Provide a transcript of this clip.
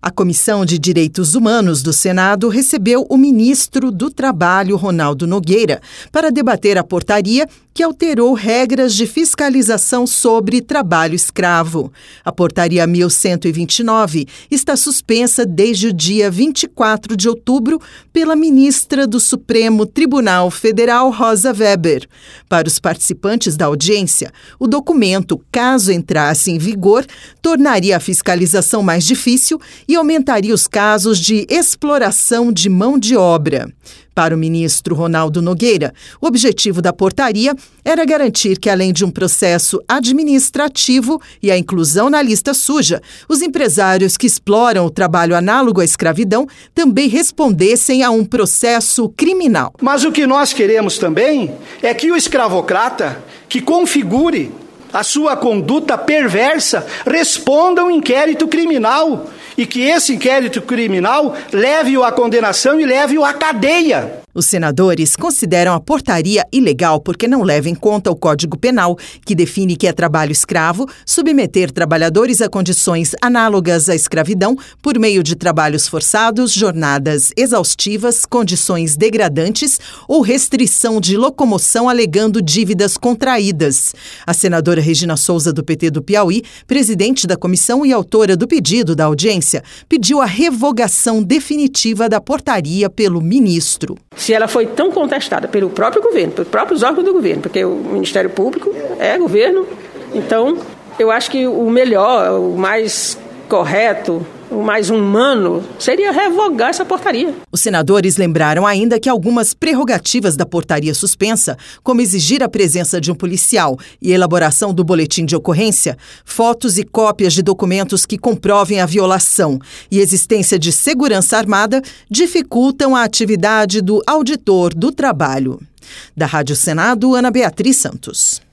A Comissão de Direitos Humanos do Senado recebeu o ministro do Trabalho, Ronaldo Nogueira, para debater a portaria que alterou regras de fiscalização sobre trabalho escravo. A portaria 1129 está suspensa desde o dia 24 de outubro pela ministra do Supremo Tribunal Federal, Rosa Weber. Para os participantes da audiência, o documento, caso entrasse em vigor, tornaria a fiscalização mais difícil e aumentaria os casos de exploração de mão de obra. Para o ministro Ronaldo Nogueira, o objetivo da portaria era garantir que, além de um processo administrativo e a inclusão na lista suja, os empresários que exploram o trabalho análogo à escravidão também respondessem a um processo criminal. Mas o que nós queremos também é que o escravocrata que configure a sua conduta perversa responda a um inquérito criminal e que esse inquérito criminal leve-o à condenação e leve-o à cadeia. Os senadores consideram a portaria ilegal porque não leva em conta o Código Penal, que define que é trabalho escravo submeter trabalhadores a condições análogas à escravidão por meio de trabalhos forçados, jornadas exaustivas, condições degradantes ou restrição de locomoção alegando dívidas contraídas. A senadora Regina Souza, do PT do Piauí, presidente da comissão e autora do pedido da audiência, pediu a revogação definitiva da portaria pelo ministro. Se ela foi tão contestada pelo próprio governo, pelos próprios órgãos do governo, porque o Ministério Público é governo, então eu acho que o melhor, o mais correto, o mais humano seria revogar essa portaria. Os senadores lembraram ainda que algumas prerrogativas da portaria suspensa, como exigir a presença de um policial e elaboração do boletim de ocorrência, fotos e cópias de documentos que comprovem a violação e existência de segurança armada, dificultam a atividade do auditor do trabalho. Da Rádio Senado, Ana Beatriz Santos.